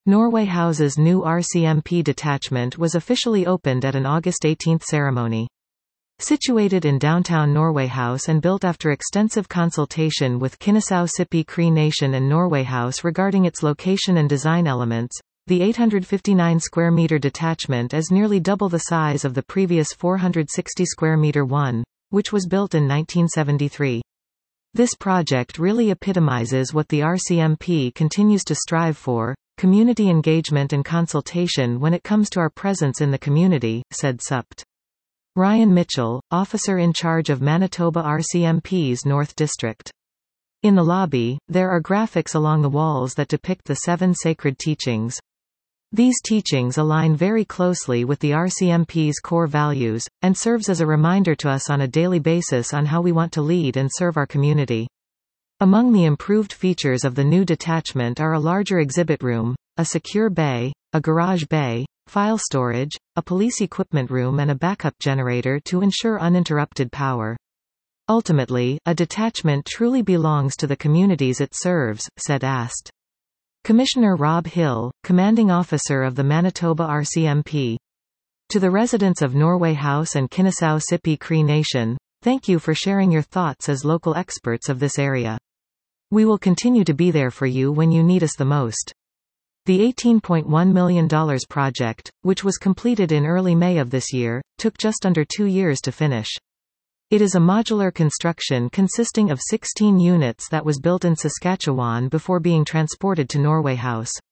Norway House's new RCMP detachment was officially opened at an August 18 ceremony. Situated in downtown Norway House and built after extensive consultation with Kinnesau Sippi Cree Nation and Norway House regarding its location and design elements, the 859 square meter detachment is nearly double the size of the previous 460 square meter one, which was built in 1973. This project really epitomizes what the RCMP continues to strive for: community engagement and consultation when it comes to our presence in the community, said Supt. Ryan Mitchell, officer in charge of Manitoba RCMP's North District. In the lobby, there are graphics along the walls that depict the 7 sacred teachings. These teachings align very closely with the RCMP's core values, and serves as a reminder to us on a daily basis on how we want to lead and serve our community. Among the improved features of the new detachment are a larger exhibit room, a secure bay, a garage bay, file storage, a police equipment room and a backup generator to ensure uninterrupted power. Ultimately, a detachment truly belongs to the communities it serves, said AST. Commissioner Rob Hill, commanding officer of the Manitoba RCMP. To the residents of Norway House and Kinnesau Sippi Cree Nation, thank you for sharing your thoughts as local experts of this area. We will continue to be there for you when you need us the most. The $18.1 million project, which was completed in early May of this year, took just under 2 years to finish. It is a modular construction consisting of 16 units that was built in Saskatchewan before being transported to Norway House.